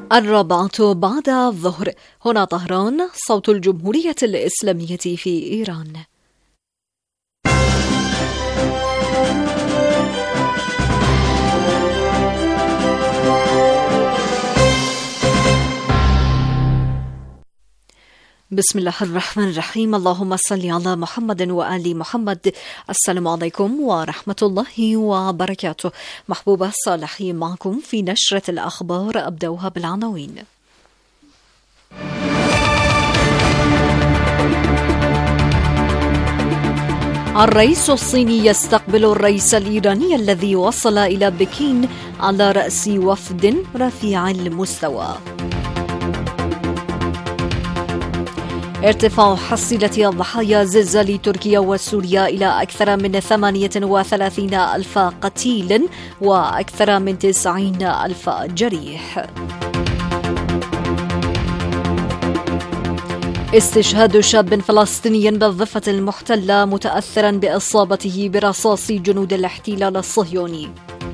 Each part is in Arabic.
الرابعة بعد الظهر. هنا طهران، صوت الجمهورية الإسلامية في إيران. بسم الله الرحمن الرحيم. اللهم صل على محمد وآل محمد. السلام عليكم ورحمة الله وبركاته. محبوبة صالحي معكم في نشرة الأخبار، أبدأها بالعناوين. الرئيس الصيني يستقبل الرئيس الإيراني الذي وصل إلى بكين على رأس وفد رفيع المستوى. ارتفاع حصيلة الضحايا زلزال تركيا وسوريا إلى أكثر من 38,000 قتيل وأكثر من 90,000 جريح. استشهاد شاب فلسطيني بالضفة المحتلة متأثرا بإصابته برصاص جنود الاحتلال الصهيوني.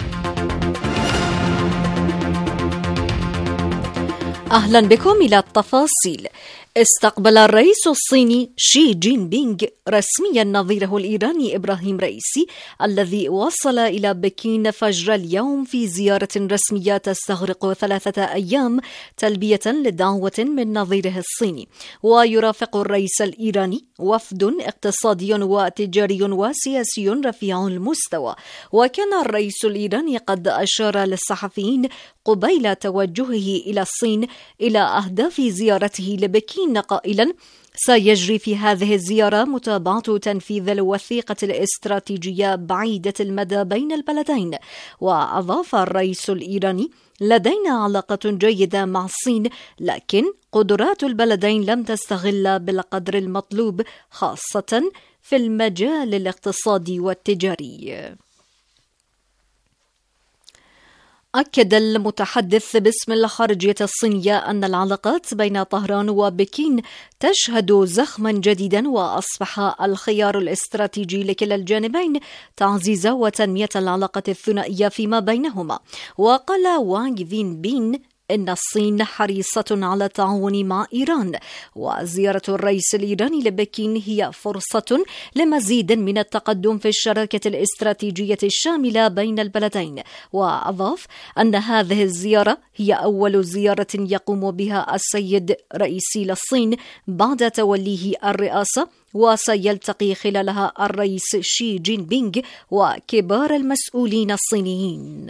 أهلا بكم إلى التفاصيل. استقبل الرئيس الصيني شي جين بينغ رسميا نظيره الإيراني إبراهيم رئيسي الذي وصل إلى بكين فجر اليوم في زيارة رسمية تستغرق 3 أيام تلبية لدعوة من نظيره الصيني. ويرافق الرئيس الإيراني وفد اقتصادي وتجاري وسياسي رفيع المستوى. وكان الرئيس الإيراني قد أشار للصحفيين قبيل توجهه إلى الصين إلى أهداف زيارته لبكين قائلا: سيجري في هذه الزيارة متابعة تنفيذ الوثيقة الاستراتيجية بعيدة المدى بين البلدين. وأضاف الرئيس الإيراني: لدينا علاقة جيدة مع الصين، لكن قدرات البلدين لم تستغل بالقدر المطلوب، خاصة في المجال الاقتصادي والتجاري. أكد المتحدث باسم الخارجية الصينية أن العلاقات بين طهران وبكين تشهد زخما جديدا، وأصبح الخيار الاستراتيجي لكلا الجانبين تعزيز وتنمية العلاقة الثنائية فيما بينهما. وقال وانغ فين بين إن الصين حريصة على التعاون مع إيران، وزيارة الرئيس الإيراني لبكين هي فرصة لمزيد من التقدم في الشراكة الاستراتيجية الشاملة بين البلدين. وأضاف أن هذه الزيارة هي أول زيارة يقوم بها السيد رئيسي للصين بعد توليه الرئاسة، وسيلتقي خلالها الرئيس شي جين بينغ وكبار المسؤولين الصينيين.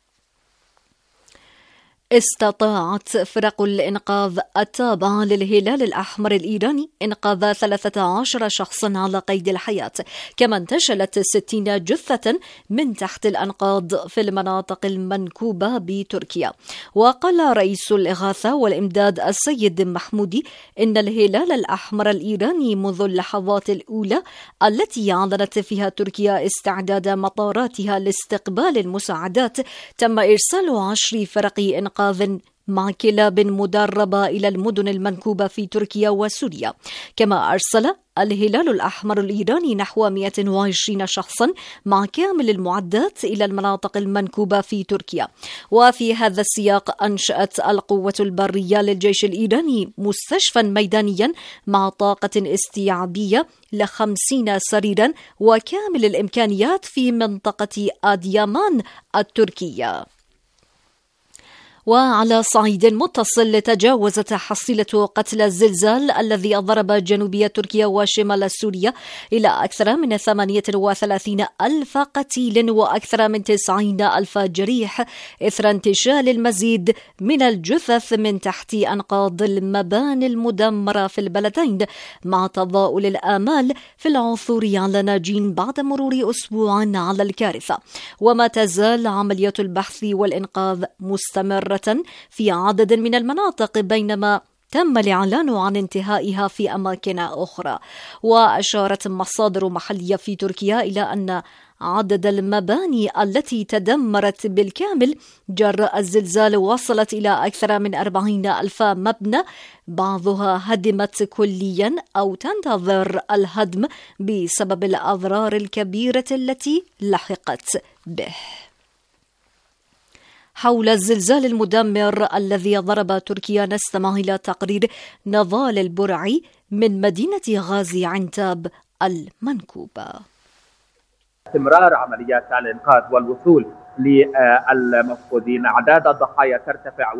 استطاعت فرق الإنقاذ التابعة للهلال الأحمر الإيراني إنقاذ 13 شخصا على قيد الحياة، كما انتشلت 60 جثة من تحت الأنقاض في المناطق المنكوبة بتركيا. وقال رئيس الإغاثة والإمداد السيد محمودي إن الهلال الأحمر الإيراني منذ اللحظات الأولى التي أعلنت فيها تركيا استعداد مطاراتها لاستقبال المساعدات تم إرسال 10 فرق إنقاذ مع كلاب مدربة إلى المدن المنكوبة في تركيا وسوريا. كما أرسل الهلال الأحمر الإيراني نحو 120 شخصا مع كامل المعدات إلى المناطق المنكوبة في تركيا. وفي هذا السياق أنشأت القوة البرية للجيش الإيراني مستشفى ميدانيا مع طاقة استيعابية ل50 سريرا وكامل الإمكانيات في منطقة أديامان التركية. وعلى صعيد متصل، تجاوزت حصيلة قتلى الزلزال الذي ضرب جنوبية تركيا وشمال سوريا إلى أكثر من 38,000 قتيل وأكثر من 90,000 جريح، إثر انتشال المزيد من الجثث من تحت أنقاض المباني المدمرة في البلدين، مع تضاؤل الآمال في العثور على ناجين بعد مرور أسبوع على الكارثة. وما تزال عمليات البحث والإنقاذ مستمرة في عدد من المناطق، بينما تم الإعلان عن انتهائها في أماكن أخرى. وأشارت مصادر محلية في تركيا إلى أن عدد المباني التي تدمرت بالكامل جراء الزلزال وصلت إلى أكثر من 40,000 مبنى، بعضها هدمت كليا أو تنتظر الهدم بسبب الأضرار الكبيرة التي لحقت به. حول الزلزال المدمر الذي ضرب تركيا، نستمع إلى تقرير نضال البرعي من مدينة غازي عنتاب المنكوبة. استمرار عمليات الإنقاذ والوصول للمفقودين، أعداد الضحايا ترتفع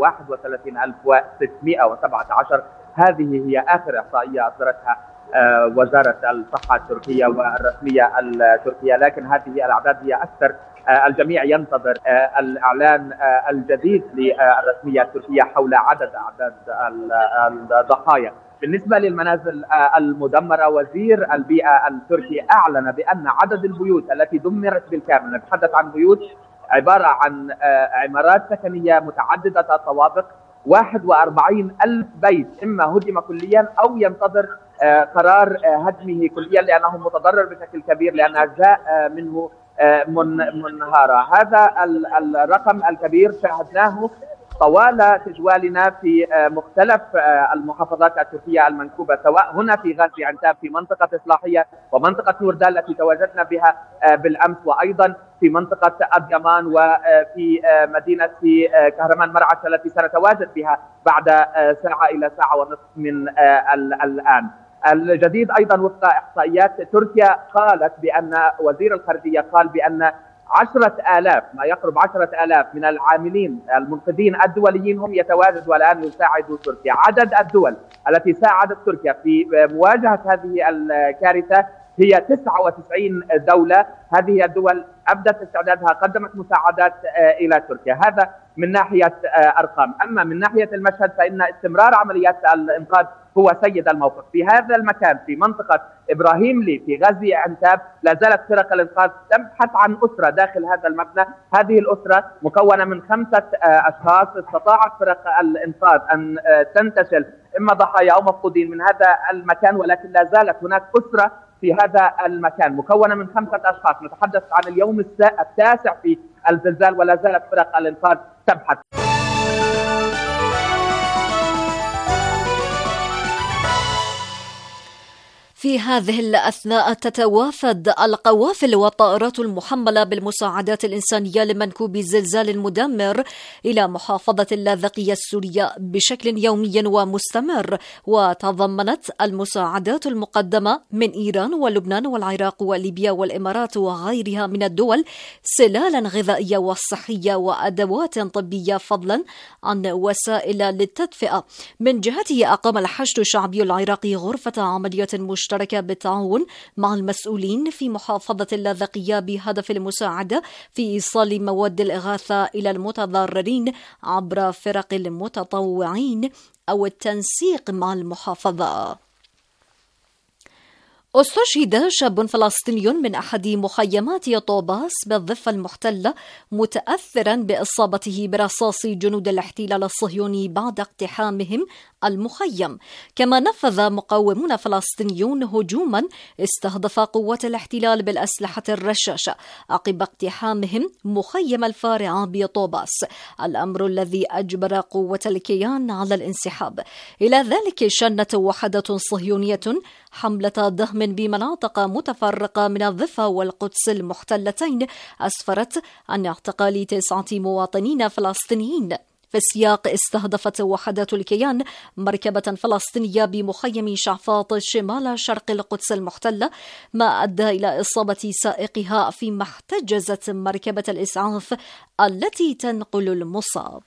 31617. هذه هي آخر إحصائية أصدرتها وزارة الصحة التركية والرسمية التركية، لكن هذه الأعداد هي أكثر. الجميع ينتظر الإعلان الجديد للرسمية التركية حول عدد الضحايا. بالنسبة للمنازل المدمرة، وزير البيئة التركي أعلن بأن عدد البيوت التي دمرت بالكامل، نتحدث عن بيوت عبارة عن عمارات سكنية متعددة الطوابق، 41,000 بيت إما هدم كليا أو ينتظر قرار هدمه كليا لأنه متضرر بشكل كبير لأن أجزاء منه منهارة. هذا الرقم الكبير شاهدناه طوال تجوالنا في مختلف المحافظات التركية المنكوبة، سواء هنا في غازي عنتاب في منطقة إصلاحية ومنطقة نوردال التي تواجدنا بها بالأمس، وأيضا في منطقة أديمان وفي مدينة كهرمان مرعش التي سنتواجد بها بعد ساعة إلى ساعة ونصف من الآن. الجديد أيضا وفق إحصائيات تركيا قالت بأن وزير الخارجية قال بأن 10,000 ما يقرب 10,000 من العاملين المنقذين الدوليين هم يتواجدوا الآن يساعدوا تركيا. عدد الدول التي ساعدت تركيا في مواجهة هذه الكارثة هي 99 دولة. هذه الدول أبدت استعدادها، قدمت مساعدات إلى تركيا. هذا من ناحية أرقام. أما من ناحية المشهد فإن استمرار عمليات الإنقاذ هو سيد الموقف. في هذا المكان في منطقة إبراهيملي في غازي عنتاب لا زالت فرق الإنقاذ تبحث عن أسرة داخل هذا المبنى. هذه الأسرة مكونة من 5 أشخاص. استطاعت فرق الإنقاذ أن تنتشل إما ضحايا أو مفقودين من هذا المكان، ولكن لا زالت هناك أسرة في هذا المكان مكونة من 5 أشخاص. نتحدث عن اليوم التاسع في الزلزال ولا زالت فرق الإنقاذ تبحث. في هذه الأثناء تتوافد القوافل والطائرات المحملة بالمساعدات الإنسانية لمنكوب الزلزال المدمر إلى محافظة اللاذقية السورية بشكل يومي ومستمر، وتضمنت المساعدات المقدمة من إيران ولبنان والعراق وليبيا والإمارات وغيرها من الدول سلالا غذائية وصحية وأدوات طبية، فضلا عن وسائل للتدفئة. من جهته أقام الحشد الشعبي العراقي غرفة عمليات مشتركة بالتعاون مع المسؤولين في محافظة اللاذقية بهدف المساعدة في إيصال مواد الإغاثة إلى المتضررين عبر فرق المتطوعين أو التنسيق مع المحافظة. استشهد شاب فلسطيني من أحد مخيمات طوباس بالضفة المحتلة متأثرا بإصابته برصاص جنود الاحتلال الصهيوني بعد اقتحامهم المخيم. كما نفذ مقاومون فلسطينيون هجوما استهدف قوات الاحتلال بالأسلحة الرشاشة عقب اقتحامهم مخيم الفارعة بطوباس، الأمر الذي أجبر قوة الكيان على الانسحاب. إلى ذلك شنت وحدة صهيونية حملة دهم بمناطق متفرقة من الضفة والقدس المحتلتين أسفرت عن اعتقال 9 مواطنين فلسطينيين. في السياق استهدفت وحدة الكيان مركبة فلسطينية بمخيم شعفاط شمال شرق القدس المحتلة، ما أدى إلى إصابة سائقها فيما احتجزت مركبة الإسعاف التي تنقل المصاب.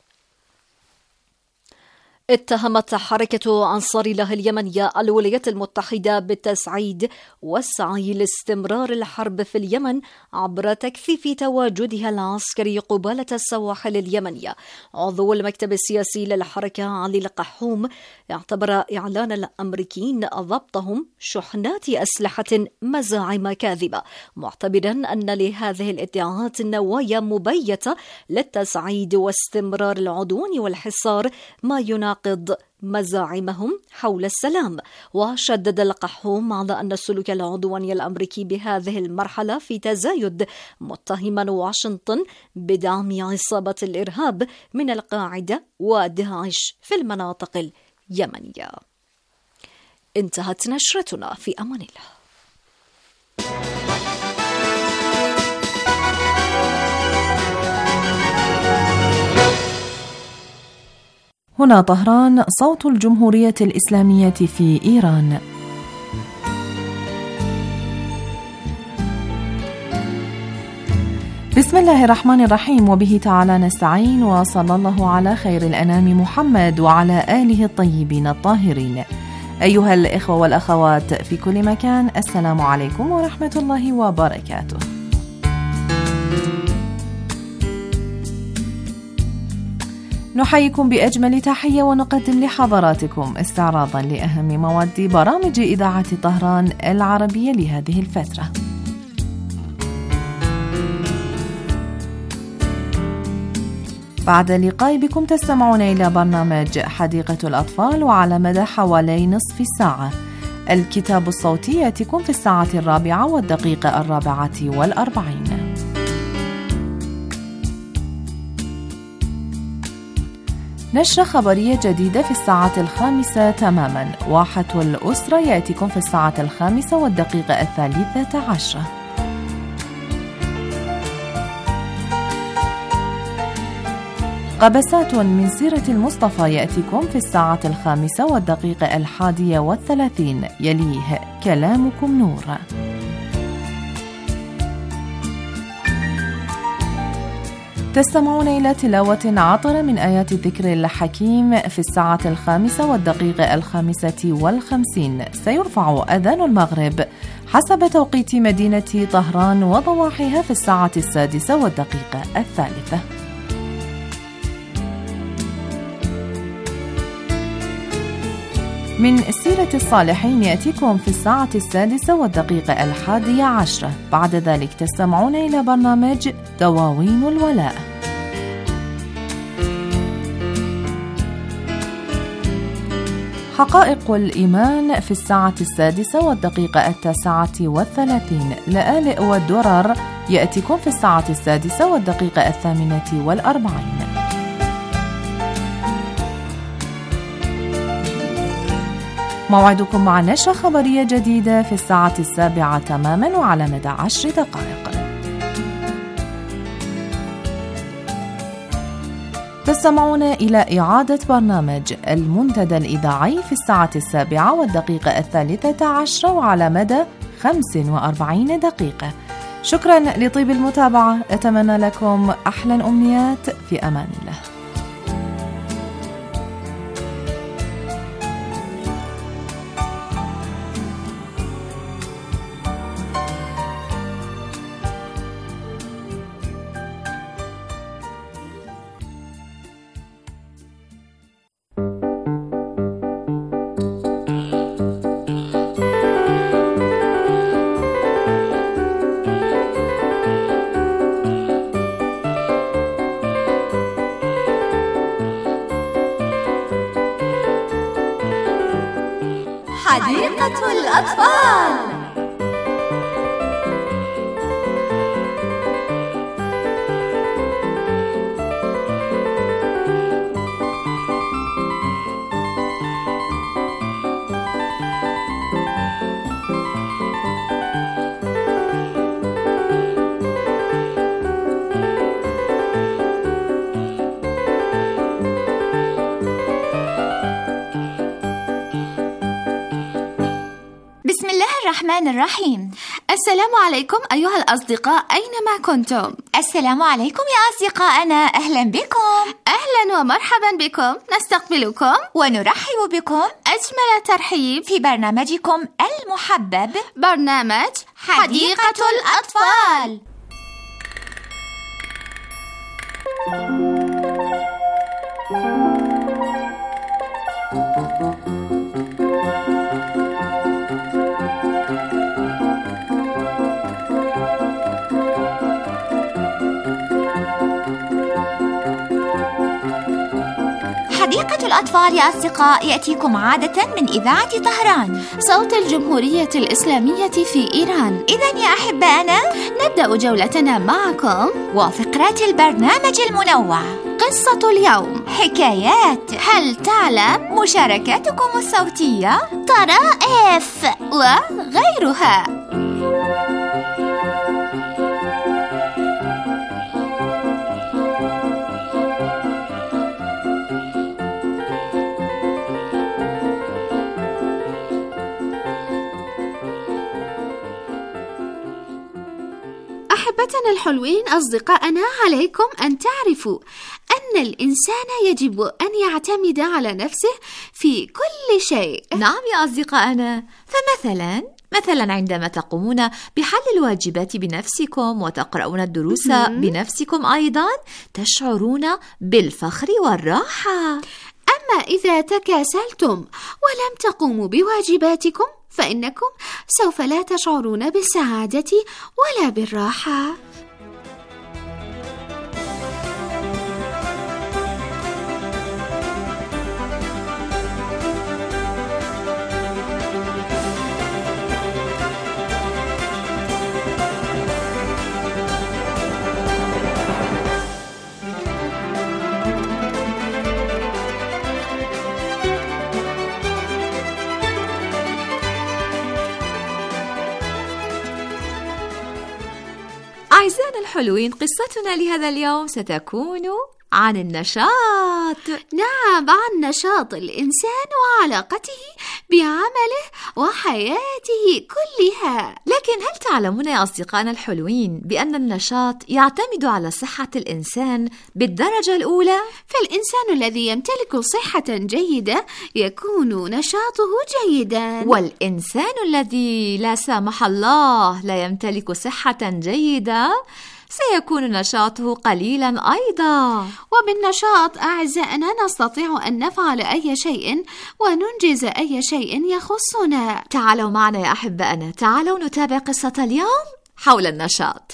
اتهمت حركة أنصار الله اليمنية الولايات المتحدة بالتسعيد والسعي لاستمرار الحرب في اليمن عبر تكثيف تواجدها العسكري قبالة السواحل اليمنية. عضو المكتب السياسي للحركة علي القحوم اعتبر إعلان الأمريكيين ضبطهم شحنات أسلحة مزاعم كاذبة، معتبرا أن لهذه الادعاءات نوايا مبيتة للتسعيد واستمرار العدوان والحصار، ما يناقض مزاعمهم حول السلام. وشدد القحوم على أن السلوك العدواني الأمريكي بهذه المرحلة في تزايد، متهما واشنطن بدعم عصابة الإرهاب من القاعدة وداعش في المناطق اليمنية. انتهت نشرتنا، في أمان الله. هنا طهران، صوت الجمهورية الإسلامية في إيران. بسم الله الرحمن الرحيم، وبه تعالى نستعين، وصلى الله على خير الأنام محمد وعلى آله الطيبين الطاهرين. أيها الإخوة والأخوات في كل مكان، السلام عليكم ورحمة الله وبركاته. نحييكم بأجمل تحية ونقدم لحضراتكم استعراضا لأهم مواد برامج إذاعة طهران العربية لهذه الفترة. بعد اللقاء بكم تستمعون إلى برنامج حديقة الأطفال، وعلى مدى حوالي نصف الساعة الكتاب الصوتي يأتيكم في 4:44. نشرة خبرية جديدة في 5:00 تماما. واحة الأسرة يأتيكم في 5:13. قبسات من سيرة المصطفى يأتيكم في 5:31. يليه كلامكم نور. تستمعون إلى تلاوة عطرة من آيات الذكر الحكيم في 5:55. سيرفع أذان المغرب حسب توقيت مدينة طهران وضواحيها في 6:03. من سيرة الصالحين يأتيكم في 6:11. بعد ذلك تستمعون إلى برنامج دواوين الولاء. حقائق الإيمان في 6:09. لآلئ والدرر يأتيكم في 6:48. موعدكم مع نشرة خبرية جديدة في 7:00 تماما وعلى مدى 10 دقائق. تستمعون إلى إعادة برنامج المنتدى الإذاعي في 7:13 وعلى مدى 45 دقيقة. شكرا لطيب المتابعة، أتمنى لكم أحلى الأمنيات، في أمان الله. حديقة الأطفال. الرحمن الرحيم. السلام عليكم أيها الأصدقاء أينما كنتم. السلام عليكم يا أصدقائنا، أهلا بكم. أهلا ومرحبا بكم، نستقبلكم ونرحب بكم أجمل ترحيب في برنامجكم المحبب، برنامج حديقة الأطفال. حديقة الأطفال يا أصدقاء يأتيكم عادة من إذاعة طهران، صوت الجمهورية الإسلامية في إيران. إذن يا أحبائنا نبدأ جولتنا معكم وفقرات البرنامج المنوع، قصة اليوم، حكايات، هل تعلم، مشاركاتكم الصوتية، طرائف وغيرها. أحبتنا الحلوين أصدقائنا، عليكم أن تعرفوا أن الإنسان يجب أن يعتمد على نفسه في كل شيء. نعم يا أصدقائنا، فمثلا عندما تقومون بحل الواجبات بنفسكم وتقرؤون الدروس بنفسكم أيضا تشعرون بالفخر والراحة. أما إذا تكاسلتم ولم تقوموا بواجباتكم فإنكم سوف لا تشعرون بالسعادة ولا بالراحة. أعزائنا الحلوين، قصتنا لهذا اليوم ستكون عن النشاط. نعم، عن نشاط الإنسان وعلاقته بعمله وحياته كلها. لكن هل تعلمون يا أصدقائنا الحلوين بأن النشاط يعتمد على صحة الإنسان بالدرجة الأولى؟ فالإنسان الذي يمتلك صحة جيدة يكون نشاطه جيدا، والإنسان الذي لا سامح الله لا يمتلك صحة جيدة سيكون نشاطه قليلا أيضا. وبالنشاط أعزائنا نستطيع أن نفعل أي شيء وننجز أي شيء يخصنا. تعالوا معنا يا أحبائنا، تعالوا نتابع قصة اليوم حول النشاط.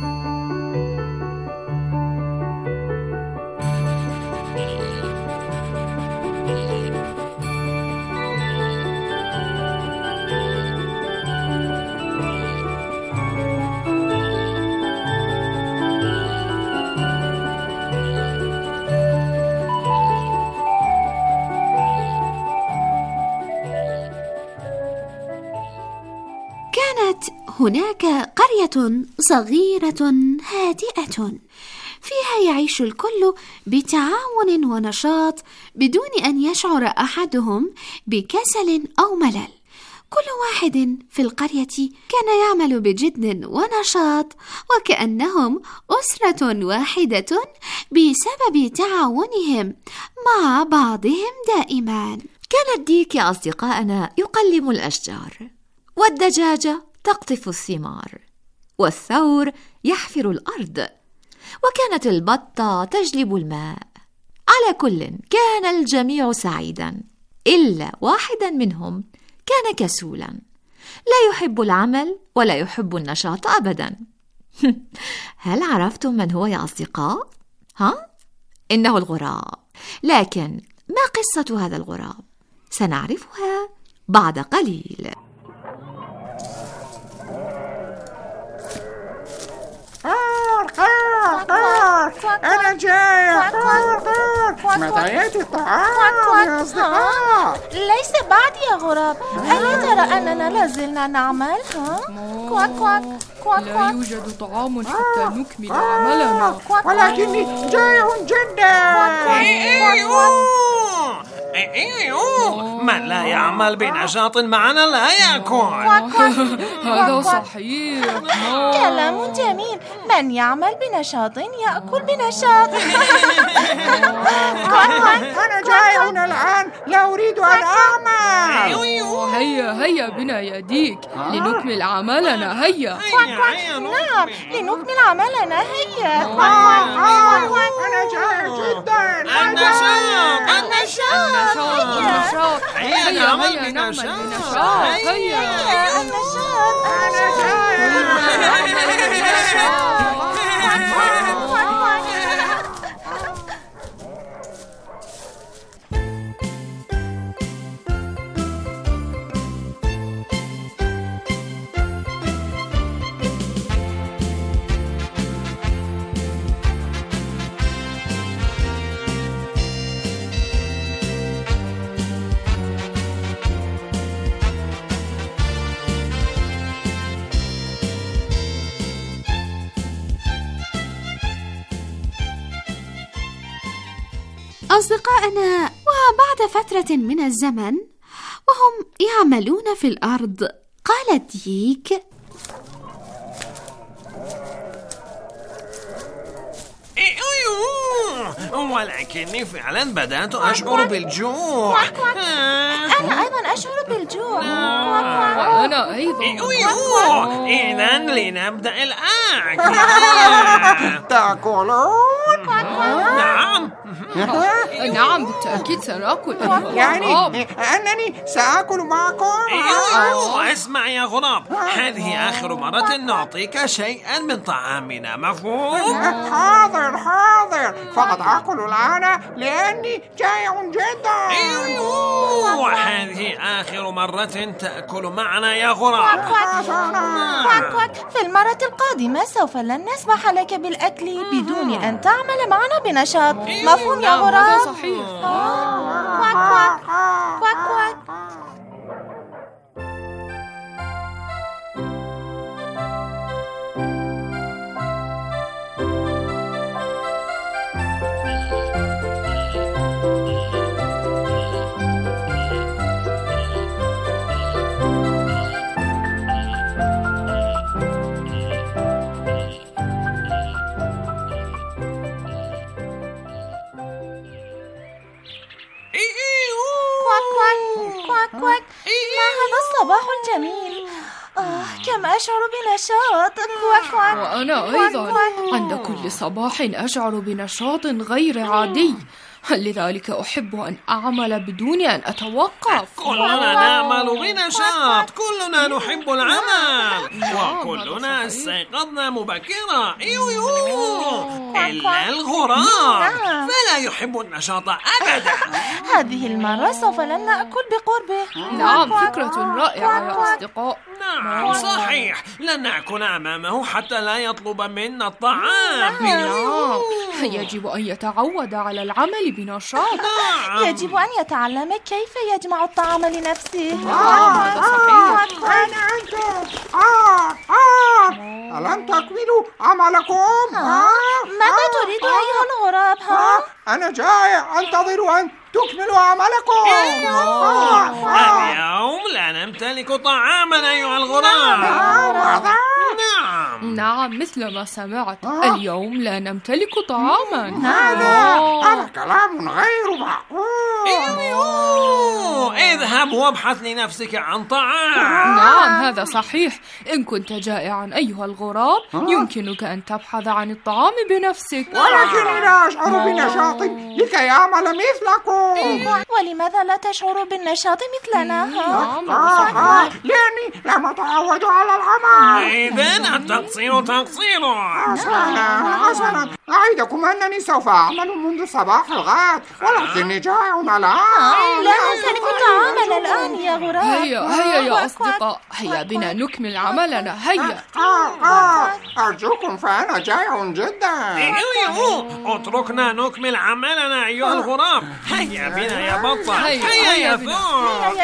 كانت هناك قرية صغيرة هادئة فيها يعيش الكل بتعاون ونشاط بدون أن يشعر أحدهم بكسل أو ملل. كل واحد في القرية كان يعمل بجد ونشاط وكأنهم أسرة واحدة بسبب تعاونهم مع بعضهم دائما. كان الديك يا أصدقائنا يقلم الأشجار، والدجاجة تقطف الثمار، والثور يحفر الأرض، وكانت البطة تجلب الماء. على كل كان الجميع سعيدا إلا واحدا منهم كان كسولا، لا يحب العمل ولا يحب النشاط أبدا. هل عرفتم من هو يا أصدقاء؟ إنه الغراب. لكن ما قصة هذا الغراب؟ سنعرفها بعد قليل. أنا جاي. متى يأتي الطعام يا أصدقاء؟ ليس بعد يا غراب. ألا ترى أننا لازلنا نعمل؟ كواك كواك كواك. لا يوجد طعام حتى نكمل عملنا. ولكني جائع جدا. من لا يعمل بنشاط معنا لا يأكل. هذا صحيح. كلام جميل، من يعمل بنشاط يأكل بنشاط. أنا جائع الآن، لا أريد أن أعمل. هيا بنا يا ديك لنكمل عملنا. هيا. نعم، لنكمل عملنا. هيا. أنا جائع جدا. النشاط. هيا نعمل بنشاط. هيا النشاط. أصدقائنا، وبعد فترة من الزمن وهم يعملون في الأرض، قال الديك: ولكني فعلا بدأت أشعر بالجوع. أنا أيضا أشعر بالجوع. وأنا أيضا. إذن لنبدأ الأكل. تأكلون؟ نعم بالتأكيد سنأكل. يعني أنني سأكل معكم؟ اسمع يا غراب، هذه آخر مرة نعطيك شيئا من طعامنا، مفهوم؟ حاضر فقط أكل الآن لأني جائع جدا. وهذه آخر مرة تأكل معنا يا غراب. في المرة القادمة سوف لن نسمح لك بالأكل بدون أن تعمل معنا بنشاط، مفهوم يا غراب؟ هذا صحيح. كواك. كواك. ما هذا الصباح الجميل؟ كم أشعر بنشاط. كواك. وأنا أيضا عند كل صباح أشعر بنشاط غير عادي، لذلك أحب أن أعمل بدون أن أتوقف. كلنا نعمل بنشاط، كلنا نحب العمل، وكلنا استيقظنا مبكرا. إلا الغراب فلا يحب النشاط أبدا. هذه المرة سوف لن نأكل بقربه. نعم، فكرة رائعة يا أصدقاء. نعم صحيح، لن نأكل أمامه حتى لا يطلب منا الطعام. يجب أن يتعود على العمل بنشاط. يجب أن يتعلم كيف يجمع الطعام لنفسه. هذا صحيح. أين أنتم؟ ألم تكملوا عملكم؟ ماذا تريد أيها الغراب؟ أنا جائع، أنتظر أن تكملوا عملكم. اليوم لا نمتلك طعاما أيها الغراب. نعم مثل ما سمعت، اليوم لا نمتلك طعاما. هذا كلام غير معقول. اذهب وابحث لنفسك عن طعام. نعم هذا صحيح، إن كنت جائعا أيها الغراب يمكنك أن تبحث عن الطعام بنفسك. ولكني لا أشعر بنشاط لكي أعمل مثلكم. ولماذا لا تشعر بالنشاط مثلنا؟ لأني لم أتعود على العمل. إذن التقصير تقصير. حسنا، أعدكم أنني سوف أعمل منذ صباح الغد، ولكني جائع الآن. لا نمتلك طعاما الآن يا غراب. هيا يا أصدقاء، هيا بنا نكمل عملنا. هيا. أرجوكم فأنا جائع جدا. اتركنا نكمل عملنا أيها الغراب. هيا بنا يا بطة. هيا يا ثور.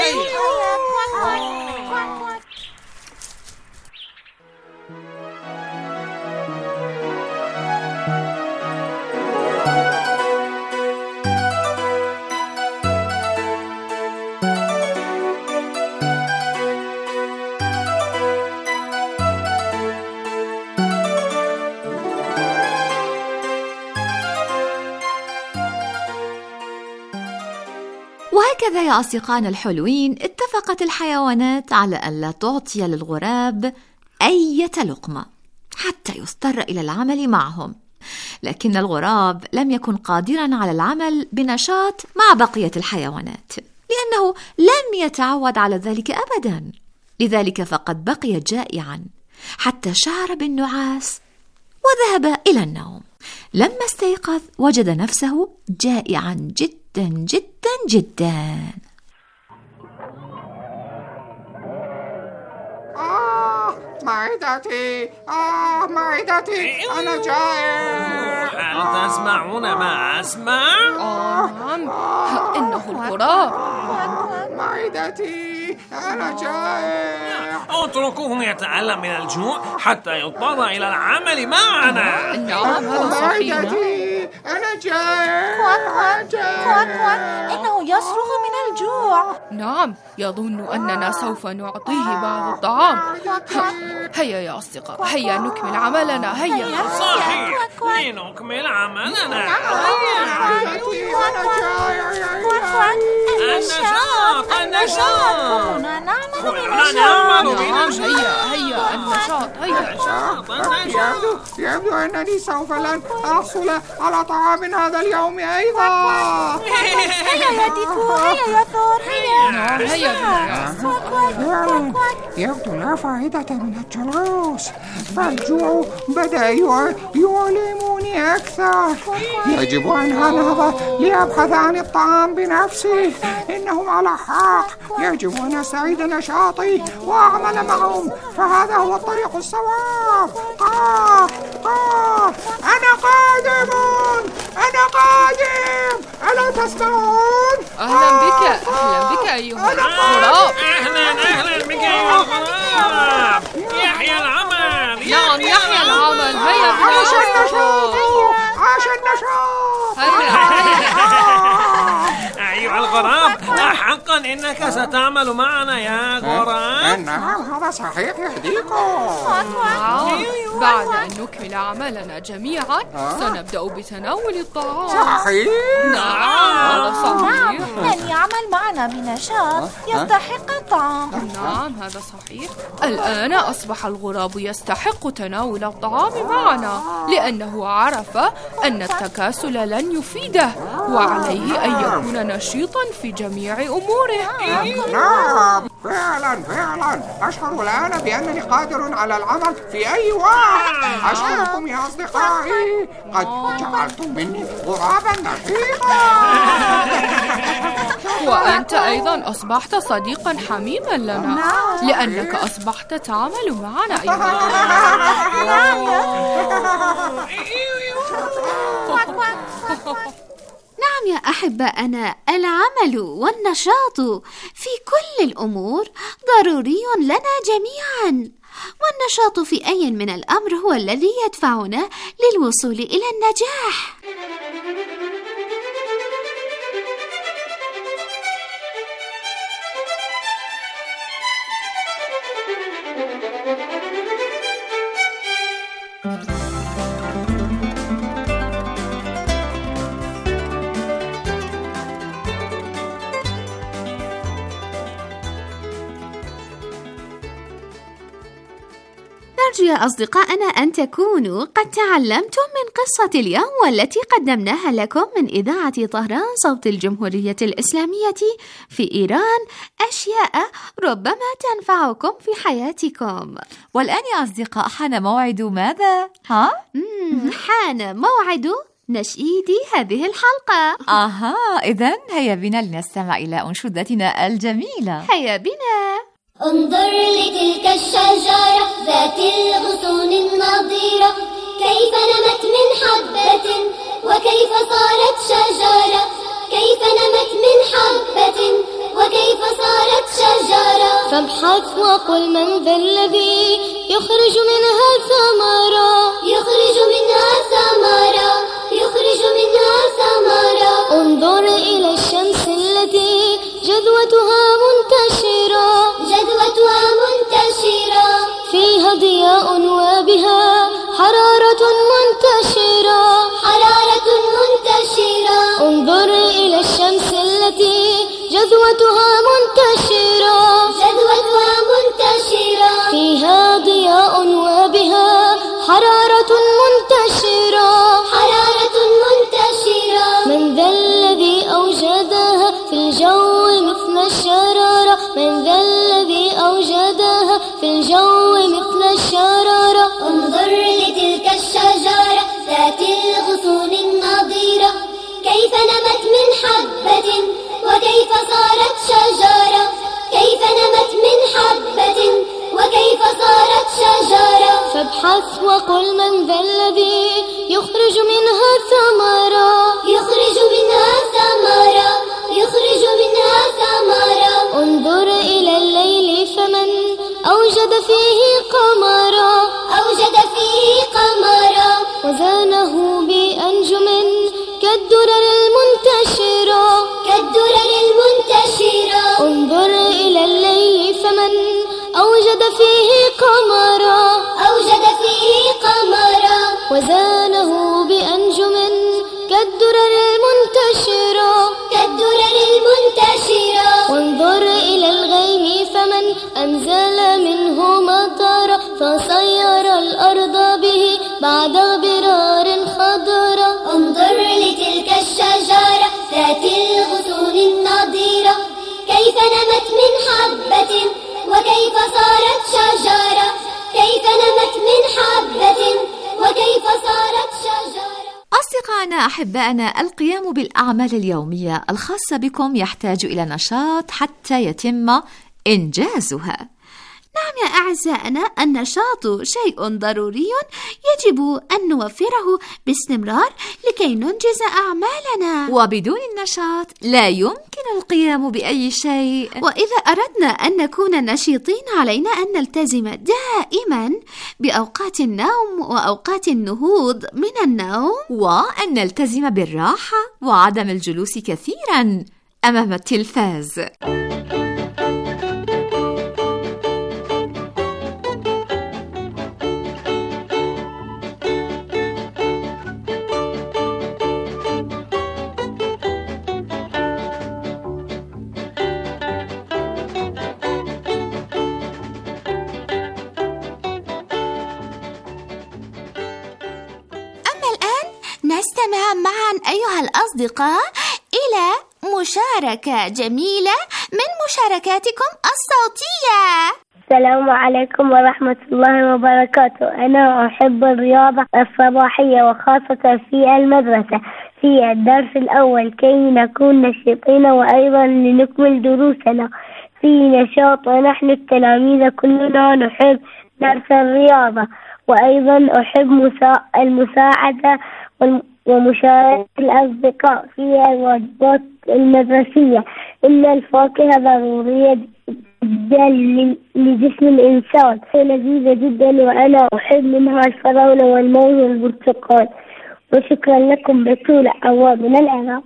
وهكذا يا أصدقائنا الحلوين اتفقت الحيوانات على أن لا تعطي للغراب أي لقمة حتى يضطر إلى العمل معهم. لكن الغراب لم يكن قادرا على العمل بنشاط مع بقية الحيوانات، لأنه لم يتعود على ذلك أبدا. لذلك فقد بقي جائعا حتى شعر بالنعاس وذهب إلى النوم. لما استيقظ وجد نفسه جائعا جدا جدا جدا. معدتي أنا جائع. هل تسمعون ما أسمع؟ نعم إنه الغراب. معدتي أنا جائع. اتركوه يتألم من الجوع حتى يضطر إلى العمل معنا. نعم هذا صحيح. معدتي أنا جائع. كواك. إنه يصرخ من الجوع. نعم، يظن أننا سوف نعطيه بعض الطعام. هيا يا أصدقاء، هيا نكمل عملنا. هيا. صحيح، لنكمل عملنا. النشاط. نعمل بنشاط. هيا النشاط. يبدو أنني سوف لن أحصل على طعام هذا اليوم أيضا. هيا يا ديكو، هيا يا ثور، هيا. هيا. يبدو لا فائدة من الجلوس، فالجوع بدأ يؤلمني أكثر. يجب أن أذهب لأبحث عن الطعام بنفسي. إنهم على حق، يجب أن أستعيد نشاطي وأعمل معهم، فهذا هو الطريق الصواب. أنا قادم، أنا قادم، ألا تسمعون؟ أهلا بك أيها الغراب. أهلا بك أيها الغراب. يحيى العمل. نعم، يحيى العمل. هيا عاش النشاط، عاش النشاط. أيها الغراب، حقا إنك ستعمل معنا يا غراب؟ نعم، هذا صحيح يا ديكو. بعد أن نكمل عملنا جميعا سنبدأ بتناول الطعام. صحيح. نعم، هذا صحيح. من يعمل معنا بنشاط يستحق الطعام. نعم، هذا صحيح. الآن أصبح الغراب يستحق تناول الطعام معنا، لأنه عرف أن التكاسل لن يفيده، وعليه أن يكون نشيطا في جميع أموره. نعم، فعلا أشعر الآن بأنني قادر على العمل في أي وقت. أشكركم يا أصدقائي، قد جعلتم مني غرابا نشيطا. وأنت أيضا أصبحت صديقا حميما لنا، لأنك أصبحت تعمل معنا أيها نعم يا أحبائنا، العمل والنشاط في كل الأمور ضروري لنا جميعا، والنشاط في أي من الأمر هو الذي يدفعنا للوصول إلى النجاح. نرجو يا أصدقائنا أن تكونوا قد تعلمتم من قصة اليوم والتي قدمناها لكم من إذاعة طهران صوت الجمهورية الإسلامية في إيران أشياء ربما تنفعكم في حياتكم. والآن يا أصدقاء حان موعد ماذا؟ حان موعد نشيد هذه الحلقة. إذن هيا بنا لنستمع إلى أنشودتنا الجميلة. هيا بنا. انظر لتلك الشجرة ذات الغصون النضيرة، كيف نمت من حبة وكيف صارت شجرة، كيف نمت من حبة وكيف صارت شجرة. فابحث وقل من ذا الذي يخرج منها ثمرة، يخرج منها ثمرة، يخرج منها ثمرة. انظر إلى الشمس التي جذوتها منتشرة، جذوتها منتشرة، فيها ضياء وبها حرارة منتشرة، حرارة منتشرة. انظر إلى الشمس التي جذوتها منتشرة، جذوتها منتشرة، فيها ضياء وبها حرارة منتشرة، حرارة منتشرة. من ذا الذي أوجدها في الجو مثل الشرارة، من ذا الذي أوجدها في الجو مثل الشرارة. انظر لتلك الشجرة ذات الغصون النضيرة، كيف نمت من حبة وكيف صارت شجرة، كيف نمت من حبة وكيف صارت شجرة. فابحث وقل من ذا الذي يخرج منها ثمرة، يخرج منها ثمرة، يخرج منها ثمرة. انظر إلى الليل فمن أوجد فيه قمرا، أوجد فيه قمرا، وزانه بأنجم كالدرر المنتشرة، كالدرر المنتشرة. فيه قمرا وزانه بأنجم كالدرر المنتشرة وانظر إلى الغيم فمن أنزل منه مطرا فصير الأرض به بعد غبرار خضرا. انظر لتلك الشجرة ذات الغصون النضيرة كيف نمت من حبة وكيف صارت شجرة. أصدقائنا أحبائنا، القيام بالأعمال اليومية الخاصة بكم يحتاج إلى نشاط حتى يتم إنجازها. نعم يا أعزائنا، النشاط شيء ضروري يجب أن نوفره باستمرار لكي ننجز أعمالنا، وبدون النشاط لا يمكن القيام بأي شيء. وإذا أردنا أن نكون نشيطين علينا أن نلتزم دائما بأوقات النوم وأوقات النهوض من النوم، وأن نلتزم بالراحة وعدم الجلوس كثيرا أمام التلفاز. نستمع معا أيها الأصدقاء إلى مشاركة جميلة من مشاركاتكم الصوتية. السلام عليكم ورحمة الله وبركاته. أنا أحب الرياضة الصباحية وخاصة في المدرسة في الدرس الأول كي نكون نشيطين وأيضا لنكمل دروسنا في نشاط، ونحن التلاميذ كلنا نحب درس الرياضة، وأيضا أحب المساعدة ومشاركة الأصدقاء في الواجبات المدرسية. إن الفواكه ضرورية جدا لجسم الإنسان، لذيذة جدا وأنا أحب منها الفراولة والموز والبرتقال. وشكرا لكم. بتولة عواد من العراق.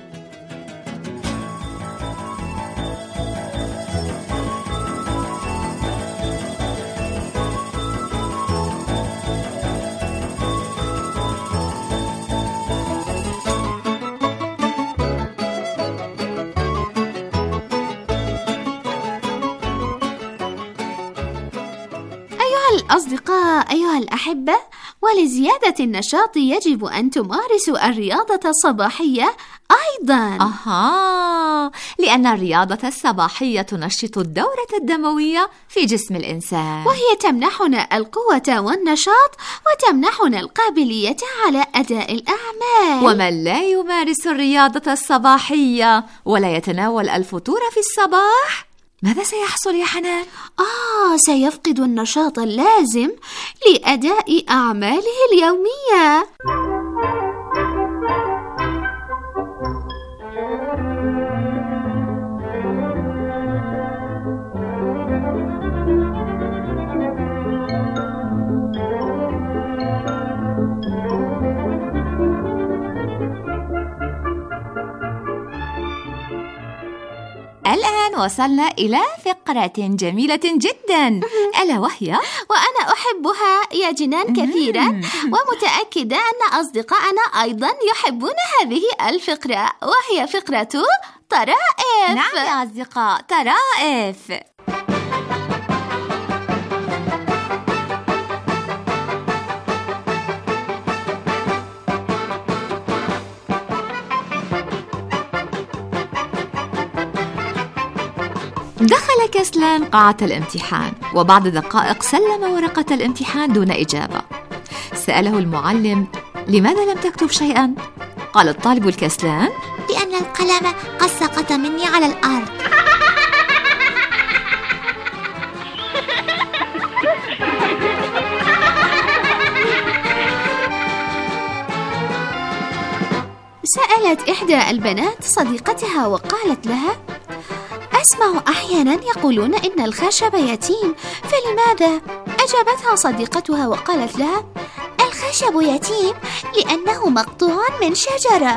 الأصدقاء أيها الأحبة، ولزيادة النشاط يجب أن تمارسوا الرياضة الصباحية أيضا. لأن الرياضة الصباحية تنشط الدورة الدموية في جسم الإنسان، وهي تمنحنا القوة والنشاط وتمنحنا القابلية على أداء الأعمال. ومن لا يمارس الرياضة الصباحية ولا يتناول الفطور في الصباح ماذا سيحصل يا حنان؟ سيفقد النشاط اللازم لأداء أعماله اليومية. الآن وصلنا إلى فقرة جميلة جدا ألا وهي وأنا أحبها يا جنان كثيرا، ومتأكدة أن أصدقائنا أيضا يحبون هذه الفقرة، وهي فقرة طرائف. نعم يا أصدقاء، طرائف. دخل كسلان قاعة الامتحان، وبعد دقائق سلم ورقة الامتحان دون إجابة. سأله المعلم: لماذا لم تكتب شيئا؟ قال الطالب الكسلان: لأن القلم قد سقط مني على الأرض. سألت إحدى البنات صديقتها وقالت لها: أسمع أحيانا يقولون إن الخشب يتيم، فلماذا؟ أجابتها صديقتها وقالت لها: الخشب يتيم لأنه مقطوع من شجرة.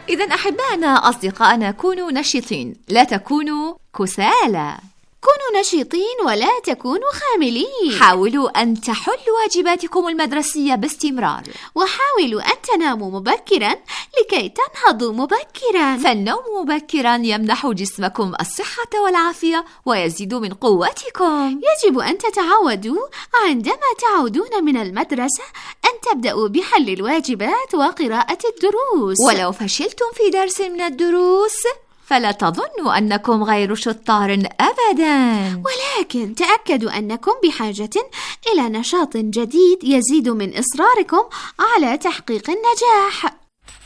إذن أحبائنا أصدقائنا كونوا نشيطين، لا تكونوا كسالى. كونوا نشيطين ولا تكونوا خاملين. حاولوا أن تحلوا واجباتكم المدرسية باستمرار، وحاولوا أن تناموا مبكرا لكي تنهضوا مبكرا، فالنوم مبكرا يمنح جسمكم الصحة والعافية ويزيد من قوتكم. يجب أن تتعودوا عندما تعودون من المدرسة أن تبدأوا بحل الواجبات وقراءة الدروس. ولو فشلتم في درس من الدروس فلا تظنوا أنكم غير شطار أبدا، ولكن تأكدوا أنكم بحاجة إلى نشاط جديد يزيد من إصراركم على تحقيق النجاح.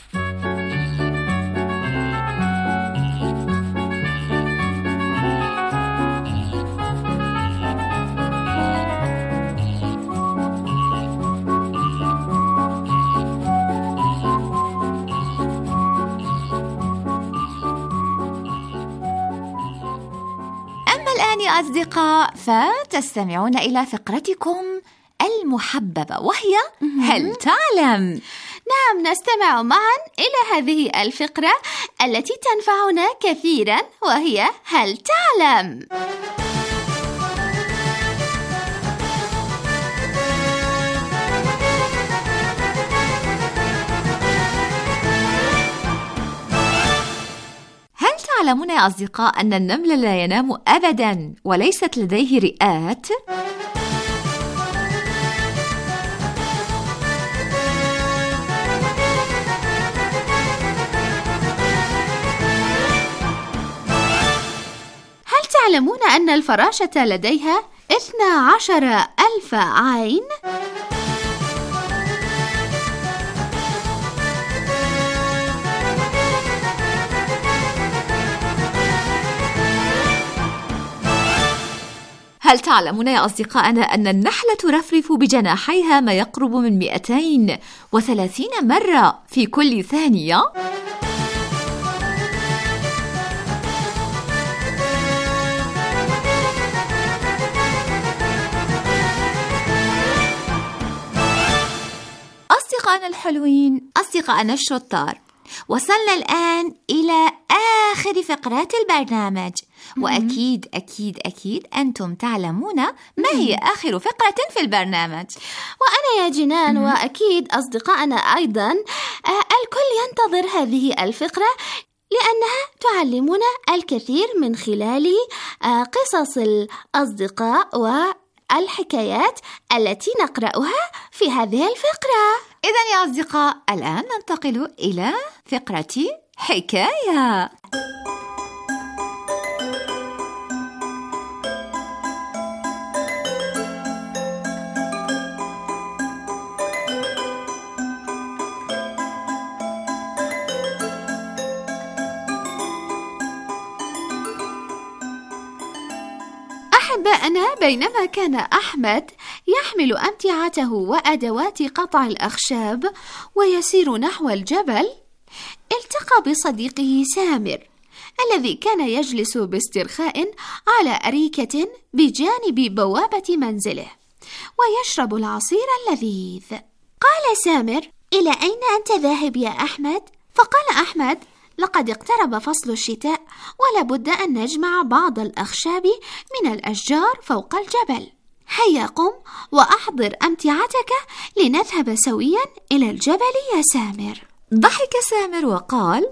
الآن يا أصدقاء فتستمعون إلى فقرتكم المحببة وهي هل تعلم؟ نعم، نستمع معا إلى هذه الفقرة التي تنفعنا كثيرا وهي هل تعلم؟ تعلمون يا أصدقاء أن النمل لا ينام أبدا وليست لديه رئات؟ هل تعلمون أن الفراشة لديها 12,000 عين؟ هل تعلمون يا أصدقائنا أن النحلة ترفرف بجناحيها ما يقرب من 230 مرة في كل ثانية؟ أصدقائنا الحلوين، أصدقائنا الشطار، وصلنا الآن إلى آخر فقرات البرنامج، وأكيد أكيد أكيد أنتم تعلمون ما هي آخر فقرة في البرنامج. وأنا يا جنان وأكيد أصدقائنا أيضا الكل ينتظر هذه الفقرة لأنها تعلمنا الكثير من خلال قصص الأصدقاء والحكايات التي نقرأها في هذه الفقرة. إذن يا أصدقاء الآن ننتقل إلى فقرة حكاية. أحبائنا، بينما كان أحمد يحمل أمتعته وأدوات قطع الأخشاب ويسير نحو الجبل، التقى بصديقه سامر الذي كان يجلس باسترخاء على أريكة بجانب بوابة منزله ويشرب العصير اللذيذ. قال سامر: إلى أين أنت ذاهب يا أحمد؟ فقال أحمد: لقد اقترب فصل الشتاء ولابد أن نجمع بعض الأخشاب من الأشجار فوق الجبل. هيا قم وأحضر أمتعتك لنذهب سويا إلى الجبل يا سامر. ضحك سامر وقال: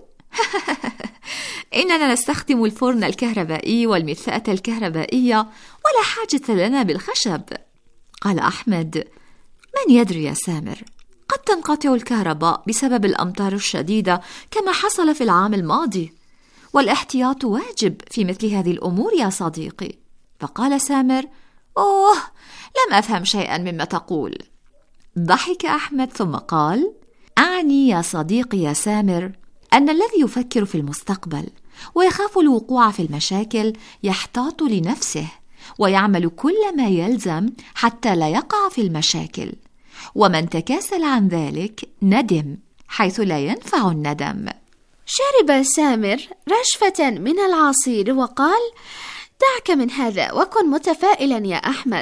إننا نستخدم الفرن الكهربائي والمثلأة الكهربائية ولا حاجة لنا بالخشب. قال أحمد: من يدري يا سامر، قد تنقطع الكهرباء بسبب الأمطار الشديدة كما حصل في العام الماضي، والاحتياط واجب في مثل هذه الأمور يا صديقي. فقال سامر: أوه، لم أفهم شيئا مما تقول. ضحك أحمد ثم قال: أعني يا صديقي يا سامر أن الذي يفكر في المستقبل ويخاف الوقوع في المشاكل يحتاط لنفسه ويعمل كل ما يلزم حتى لا يقع في المشاكل، ومن تكاسل عن ذلك ندم حيث لا ينفع الندم. شرب سامر رشفة من العصير وقال: دعك من هذا وكن متفائلا يا أحمد،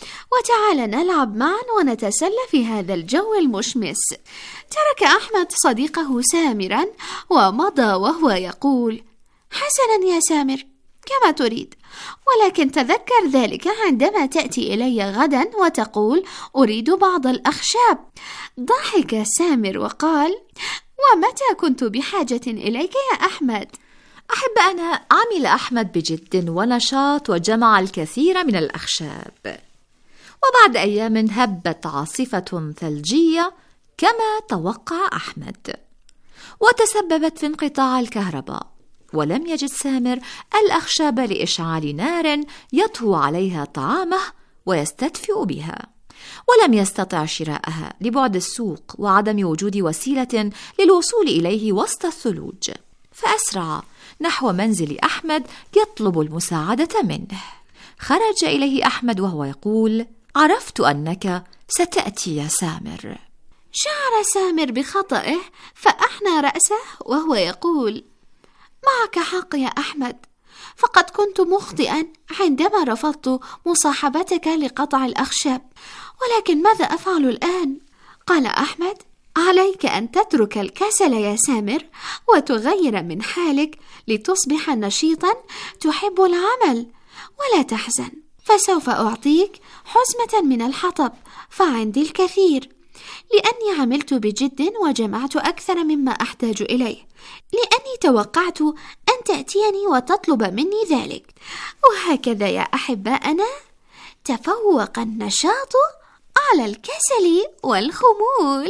وتعال نلعب معا ونتسلى في هذا الجو المشمس. ترك أحمد صديقه سامرا ومضى وهو يقول: حسنا يا سامر، كما تريد، ولكن تذكر ذلك عندما تأتي إلي غدا وتقول: أريد بعض الأخشاب. ضحك سامر وقال: ومتى كنت بحاجة إليك يا أحمد؟ أحب أنا عمل أحمد بجد ونشاط وجمع الكثير من الأخشاب. وبعد أيام هبت عاصفة ثلجية كما توقع أحمد، وتسببت في انقطاع الكهرباء، ولم يجد سامر الأخشاب لإشعال نار يطهو عليها طعامه ويستدفئ بها، ولم يستطع شراءها لبعد السوق وعدم وجود وسيلة للوصول إليه وسط الثلوج، فأسرع نحو منزل أحمد يطلب المساعدة منه. خرج إليه أحمد وهو يقول: عرفت أنك ستأتي يا سامر. شعر سامر بخطئه فأحنى رأسه وهو يقول: معك حق يا أحمد، فقد كنت مخطئا عندما رفضت مصاحبتك لقطع الأخشاب، ولكن ماذا أفعل الآن؟ قال أحمد: عليك أن تترك الكسل يا سامر وتغير من حالك لتصبح نشيطا تحب العمل، ولا تحزن، فسوف أعطيك حزمة من الحطب، فعندي الكثير، لأني عملت بجد وجمعت أكثر مما أحتاج إليه، لأني توقعت أن تأتيني وتطلب مني ذلك. وهكذا يا أحباءنا تفوق النشاط على الكسل والخمول.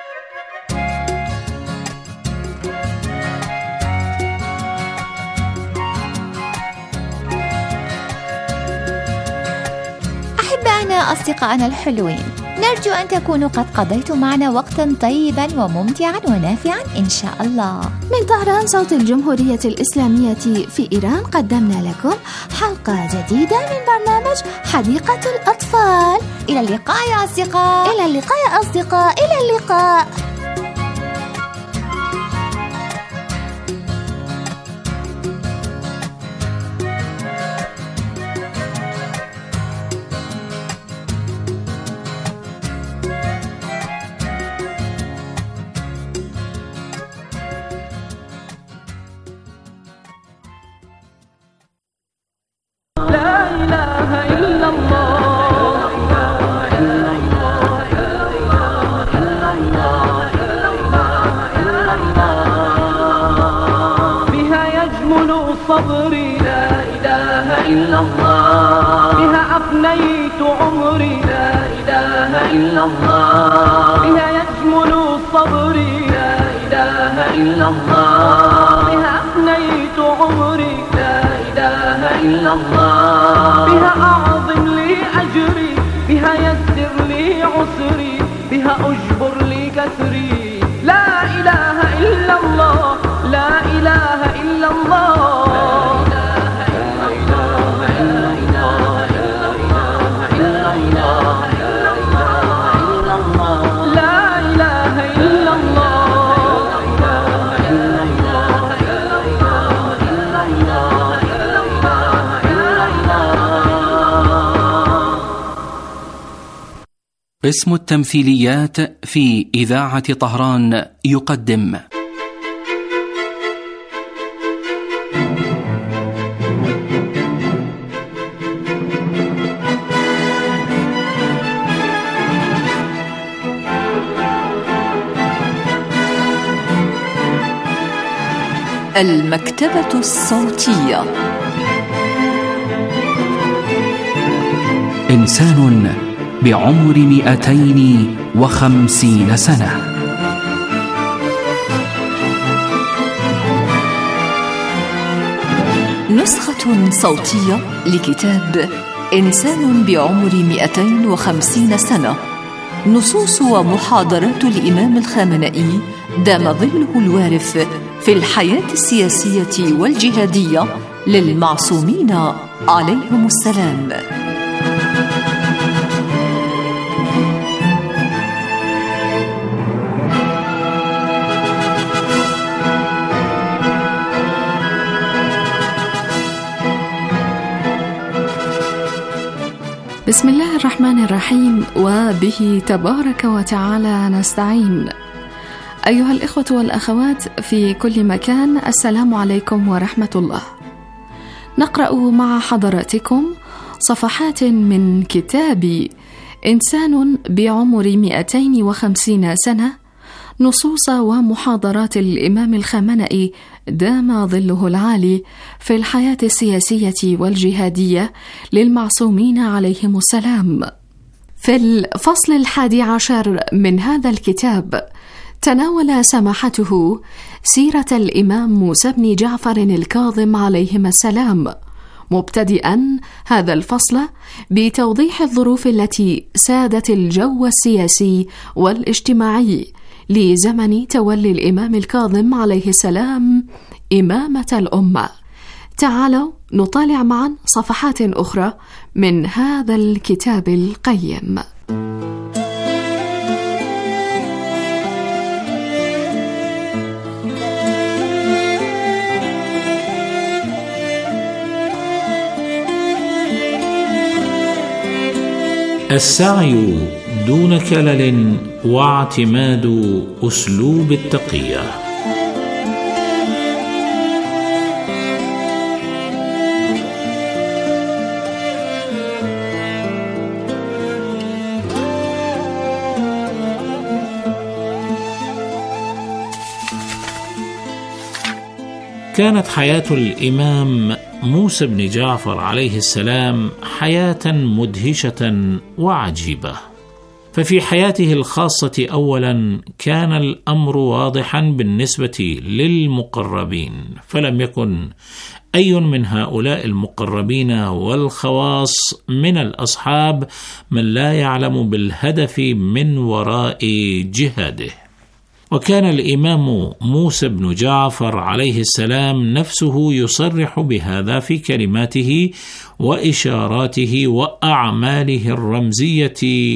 أحبائنا أصدقائنا الحلوين، نرجو أن تكونوا قد قضيتم معنا وقتا طيبا وممتعا ونافعا إن شاء الله. من طهران صوت الجمهورية الإسلامية في إيران قدمنا لكم حلقة جديدة من برنامج حديقة الأطفال. إلى اللقاء يا أصدقاء. إلى اللقاء يا أصدقاء. إلى اللقاء. صبري لا إله إلا الله، بها أفنيت عمري لا إله إلا الله، بها يجمل صبري لا إله إلا الله، بها أفنيت عمري لا إله إلا الله، بها أعظم لي أجري، بها يسر لي عسري، بها أجبر لي كسري. لا إله إلا الله، لا إله إلا الله. قسم التمثيليات في إذاعة طهران يقدم المكتبة الصوتية. إنسان بعمر 250 سنة. نسخة صوتية لكتاب إنسان بعمر 250 سنة، نصوص ومحاضرات الإمام الخامنئي دام ظله الوارف في الحياة السياسية والجهادية للمعصومين عليهم السلام. بسم الله الرحمن الرحمن الرحيم وبه تبارك وتعالى نستعين. أيها الإخوة والأخوات في كل مكان، السلام عليكم ورحمة الله. نقرأ مع حضراتكم صفحات من كتاب إنسان بعمر 250 سنة، نصوص ومحاضرات الإمام الخامنئي دام ظله العالي في الحياة السياسية والجهادية للمعصومين عليهم السلام. في الفصل 11 من هذا الكتاب تناول سماحته سيرة الإمام موسى بن جعفر الكاظم عليهما السلام، مبتدئا هذا الفصل بتوضيح الظروف التي سادت الجو السياسي والاجتماعي لزمن تولي الإمام الكاظم عليه السلام إمامة الأمة. تعالوا نطالع معا صفحات أخرى من هذا الكتاب القيم. السعي دون كلل واعتماد أسلوب التقية. كانت حياة الإمام موسى بن جعفر عليه السلام حياة مدهشة وعجيبة. ففي حياته الخاصة أولا كان الأمر واضحا بالنسبة للمقربين، فلم يكن أي من هؤلاء المقربين والخواص من الأصحاب من لا يعلم بالهدف من وراء جهاده. وكان الإمام موسى بن جعفر عليه السلام نفسه يصرح بهذا في كلماته وإشاراته وأعماله الرمزية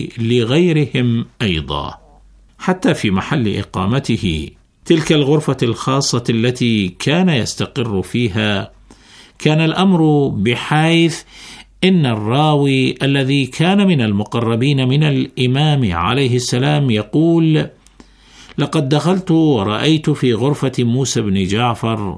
لغيرهم أيضا. حتى في محل إقامته، تلك الغرفة الخاصة التي كان يستقر فيها، كان الأمر بحيث إن الراوي الذي كان من المقربين من الإمام عليه السلام يقول: لقد دخلت ورأيت في غرفة موسى بن جعفر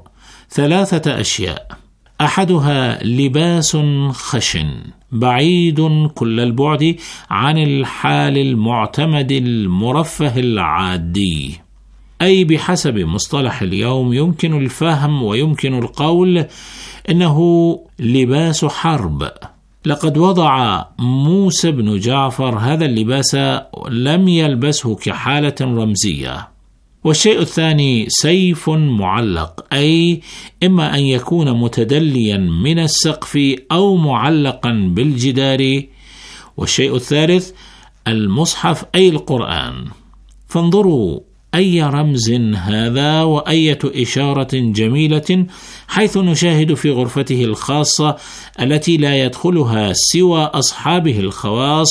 3 أشياء، أحدها لباس خشن بعيد كل البعد عن الحال المعتمد المرفه العادي، أي بحسب مصطلح اليوم يمكن الفهم ويمكن القول إنه لباس حرب. لقد وضع موسى بن جعفر هذا اللباس، لم يلبسه كحالة رمزية. والشيء الثاني سيف معلق، أي إما أن يكون متدليا من السقف أو معلقا بالجدار. والشيء الثالث المصحف أي القرآن. فانظروا أي رمز هذا وأية إشارة جميلة، حيث نشاهد في غرفته الخاصة التي لا يدخلها سوى أصحابه الخواص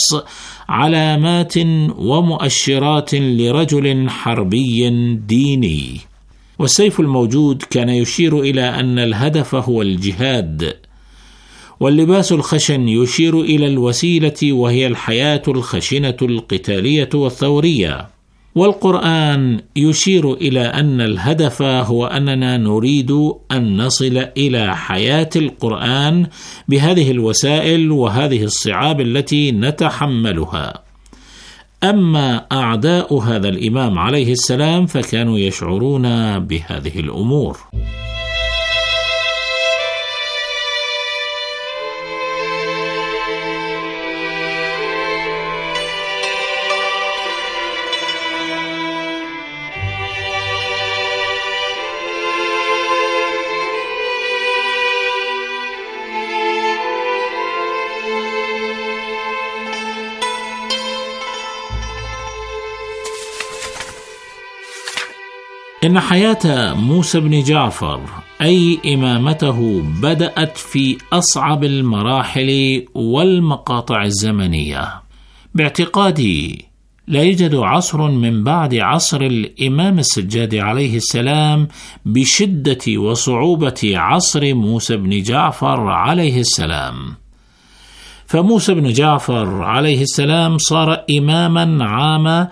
علامات ومؤشرات لرجل حربي ديني. والسيف الموجود كان يشير إلى أن الهدف هو الجهاد، واللباس الخشن يشير إلى الوسيلة وهي الحياة الخشنة القتالية والثورية. والقرآن يشير إلى أن الهدف هو أننا نريد أن نصل إلى حياة القرآن بهذه الوسائل وهذه الصعاب التي نتحملها. أما أعداء هذا الإمام عليه السلام فكانوا يشعرون بهذه الأمور. إن حياة موسى بن جعفر أي إمامته بدأت في أصعب المراحل والمقاطع الزمنية. باعتقادي لا يوجد عصر من بعد عصر الإمام السجاد عليه السلام بشدة وصعوبة عصر موسى بن جعفر عليه السلام. فموسى بن جعفر عليه السلام صار إماما عام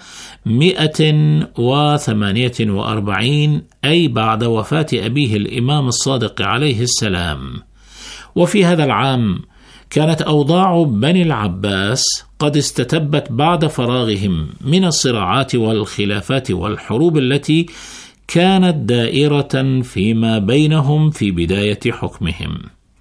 148 أي بعد وفاة أبيه الإمام الصادق عليه السلام. وفي هذا العام كانت أوضاع بني العباس قد استتبت بعد فراغهم من الصراعات والخلافات والحروب التي كانت دائرة فيما بينهم في بداية حكمهم،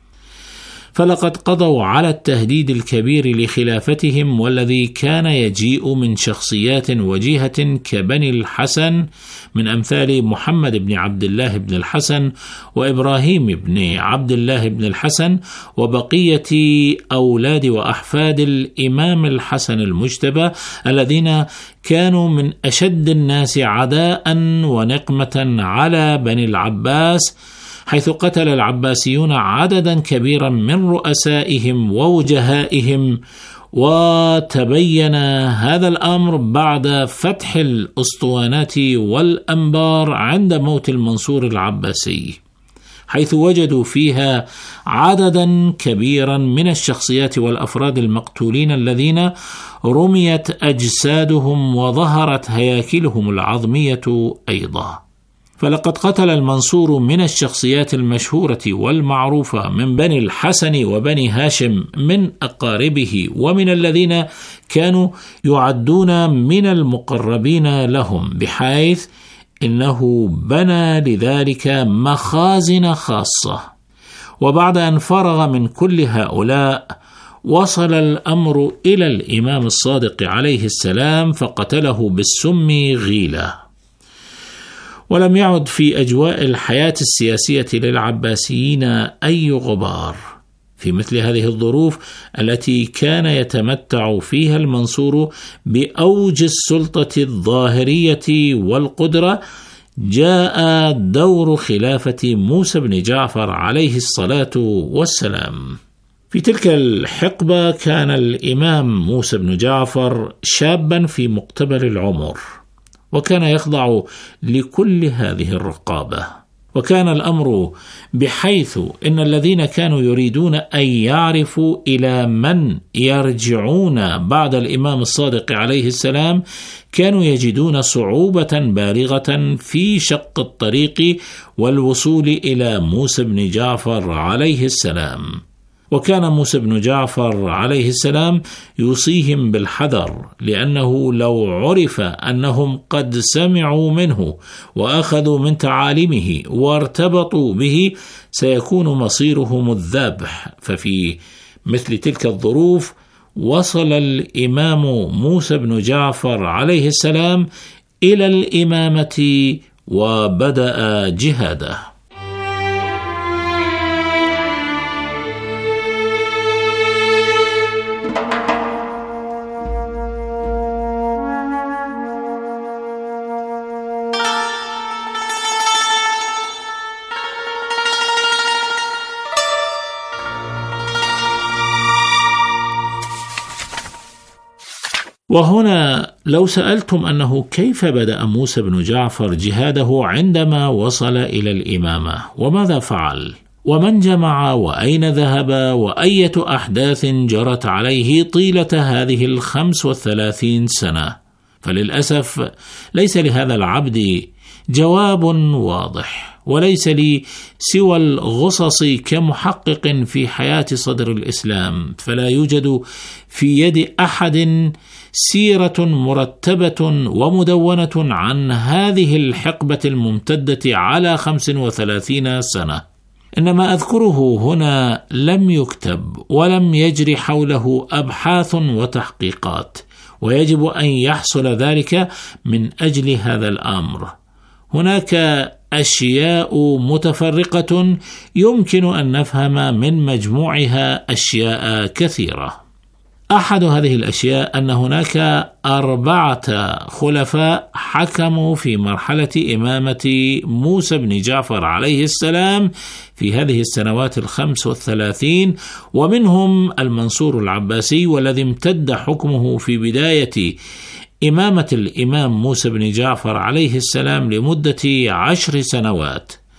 فلقد قضوا على التهديد الكبير لخلافتهم، والذي كان يجيء من شخصيات وجيهة كبني الحسن من أمثال محمد بن عبد الله بن الحسن وإبراهيم بن عبد الله بن الحسن وبقية أولاد وأحفاد الإمام الحسن المجتبى، الذين كانوا من أشد الناس عداء ونقمة على بني العباس، حيث قتل العباسيون عددا كبيرا من رؤسائهم ووجهائهم. وتبين هذا الأمر بعد فتح الأسطوانات والأنبار عند موت المنصور العباسي، حيث وجدوا فيها عددا كبيرا من الشخصيات والأفراد المقتولين الذين رميت أجسادهم وظهرت هياكلهم العظمية أيضا. فلقد قتل المنصور من الشخصيات المشهورة والمعروفة من بني الحسن وبني هاشم من أقاربه ومن الذين كانوا يعدون من المقربين لهم، بحيث إنه بنى لذلك مخازن خاصة. وبعد أن فرغ من كل هؤلاء وصل الأمر إلى الإمام الصادق عليه السلام فقتله بالسم غيلة. ولم يعد في أجواء الحياة السياسية للعباسيين أي غبار. في مثل هذه الظروف التي كان يتمتع فيها المنصور بأوج السلطة الظاهرية والقدرة، جاء دور خلافة موسى بن جعفر عليه الصلاة والسلام. في تلك الحقبة كان الإمام موسى بن جعفر شابا في مقتبل العمر، وكان يخضع لكل هذه الرقابة. وكان الأمر بحيث إن الذين كانوا يريدون أن يعرفوا إلى من يرجعون بعد الإمام الصادق عليه السلام كانوا يجدون صعوبة بالغة في شق الطريق والوصول إلى موسى بن جعفر عليه السلام. وكان موسى بن جعفر عليه السلام يوصيهم بالحذر، لأنه لو عرف أنهم قد سمعوا منه وأخذوا من تعاليمه وارتبطوا به سيكون مصيرهم الذبح. ففي مثل تلك الظروف وصل الإمام موسى بن جعفر عليه السلام إلى الإمامة وبدأ جهاده. وهنا لو سألتم أنه كيف بدأ موسى بن جعفر جهاده عندما وصل إلى الإمامة، وماذا فعل، ومن جمع، وأين ذهب، وأية أحداث جرت عليه طيلة هذه 35 سنة، فللأسف ليس لهذا العبد جواب واضح، وليس لي سوى الغصص كمحقق في حياة صدر الإسلام، فلا يوجد في يد أحد سيرة مرتبة ومدونة عن هذه الحقبة الممتدة على 35 سنة. إنما أذكره هنا لم يكتب ولم يجري حوله أبحاث وتحقيقات، ويجب أن يحصل ذلك من أجل هذا الأمر. هناك أشياء متفرقة يمكن أن نفهم من مجموعها أشياء كثيرة. أحد هذه الأشياء أن هناك 4 خلفاء حكموا في مرحلة إمامة موسى بن جعفر عليه السلام في هذه السنوات 35، ومنهم المنصور العباسي، والذي امتد حكمه في بداية إمامة الإمام موسى بن جعفر عليه السلام لمدة 10 سنوات،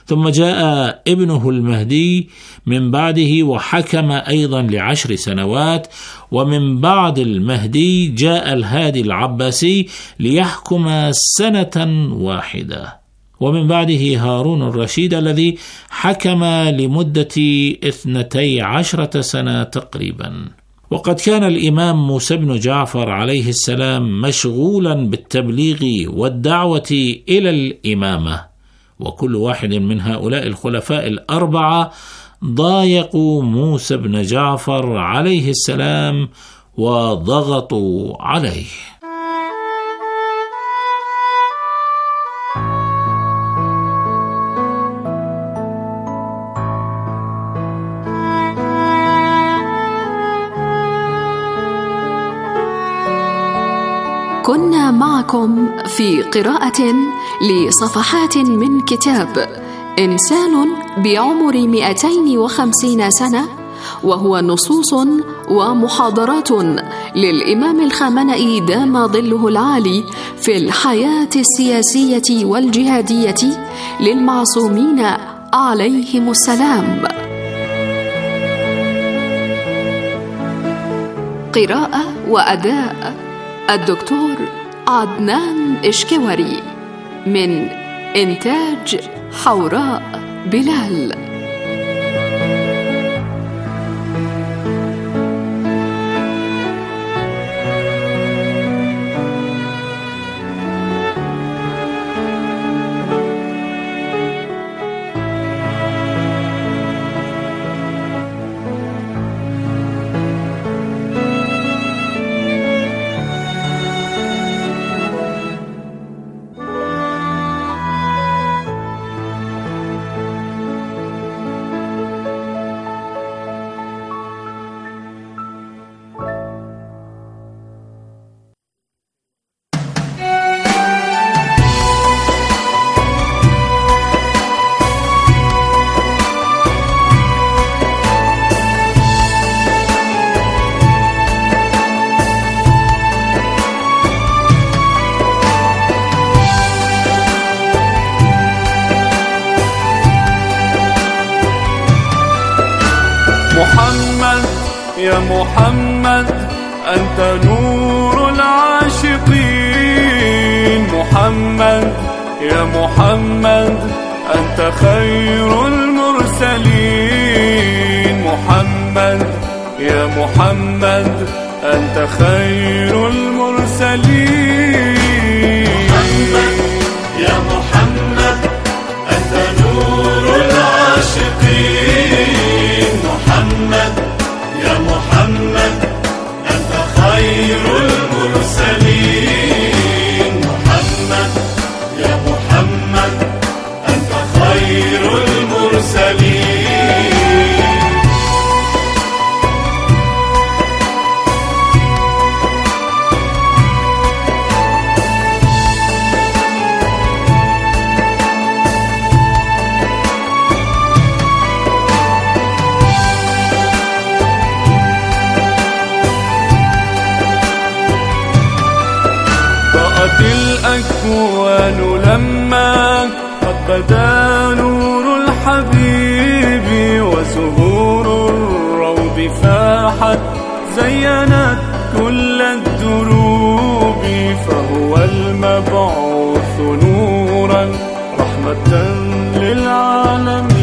ثم جاء ابنه المهدي من بعده وحكم أيضا ل10 سنوات، ومن بعد المهدي جاء الهادي العباسي ليحكم 1 واحدة، ومن بعده هارون الرشيد الذي حكم لمدة 12 سنة تقريبا. وقد كان الإمام موسى بن جعفر عليه السلام مشغولا بالتبليغ والدعوة إلى الإمامة، وكل واحد من هؤلاء الخلفاء ال4 ضايقوا موسى بن جعفر عليه السلام وضغطوا عليه. كنا معكم في قراءة لصفحات من كتاب إنسان بعمر 250 سنة، وهو نصوص ومحاضرات للإمام الخامنئي دام ظله العالي في الحياة السياسية والجهادية للمعصومين عليهم السلام. قراءة وأداء الدكتور عدنان إشكوري، من إنتاج حوراء بلال. محمد يا محمد أنت نور العاشقين، محمد يا محمد أنت خير المرسلين، محمد يا محمد أنت خير المرسلين، محمد يا محمد أنت نور العاشقين، محمد يا محمد أنت خير المرسلين، محمد يا محمد أنت خير المرسلين. الأكوان لما قد بدا نور الحبيب وزهور الروض فاحت زينت كل الدروب، فهو المبعوث نورا رحمة للعالمين.